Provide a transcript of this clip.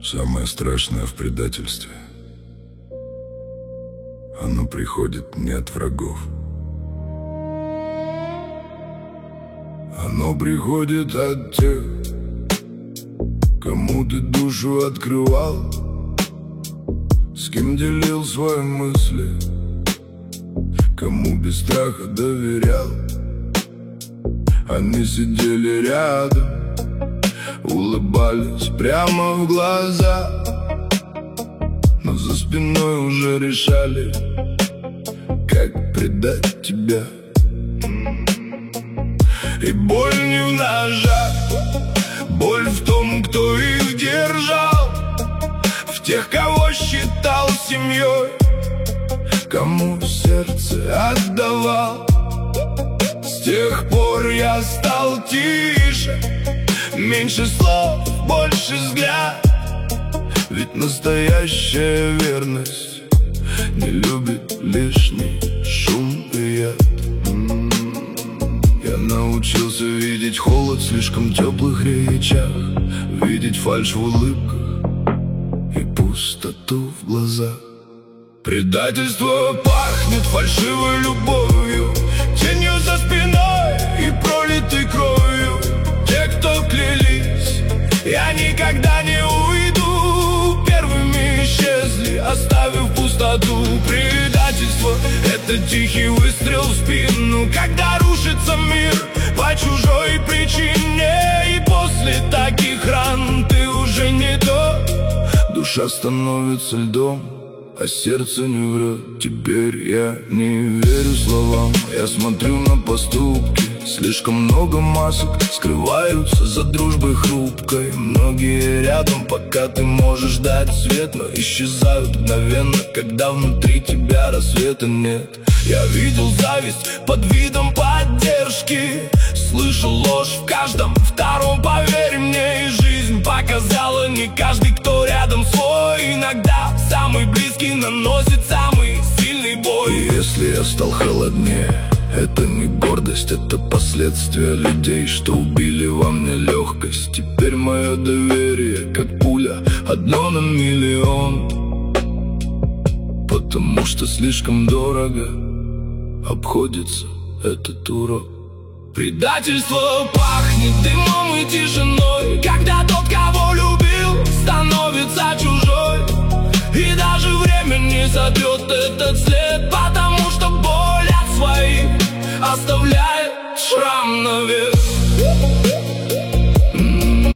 Самое страшное в предательстве — оно приходит не от врагов. Оно приходит от тех, кому ты душу открывал, с кем делил свои мысли, кому без страха доверял. Они сидели рядом, улыбались прямо в глаза, но за спиной уже решали, как предать тебя. И боль не в ножах, боль в том, кто их держал, в тех, кого считал семьей, кому сердце отдавал. С тех пор я стал тише, меньше слов, больше взгляд. Ведь настоящая верность не любит лишний шум и яд. Я научился видеть холод в слишком теплых речах, видеть фальшь в улыбках и пустоту в глазах. Предательство пахнет фальшивой любовью, тенью за спиной и пролитой кровью. Те, кто клялись, я никогда не уйду, первыми исчезли, оставив пустоту. Предательство — это тихий выстрел в спину, когда рушится мир по чужой причине. И после таких ран ты уже не то. Душа становится льдом, а сердце не врет. Теперь я не верю словам, я смотрю на поступки. Слишком много масок скрываются за дружбой хрупкой. Многие рядом, пока ты можешь дать свет, но исчезают мгновенно, когда внутри тебя рассвета нет. Я видел зависть под видом поддержки, слышал ложь в каждом втором, поверь мне. И жизнь показала, не каждый, кто рядом свой. Иногда самый близкий наносит самый сильный бой. И если я стал холоднее, это не гордость, это последствия людей, что убили во мне легкость. Теперь мое доверие, как пуля, одно на миллион, потому что слишком дорого обходится этот урок. Предательство пахнет дымом и тишиной,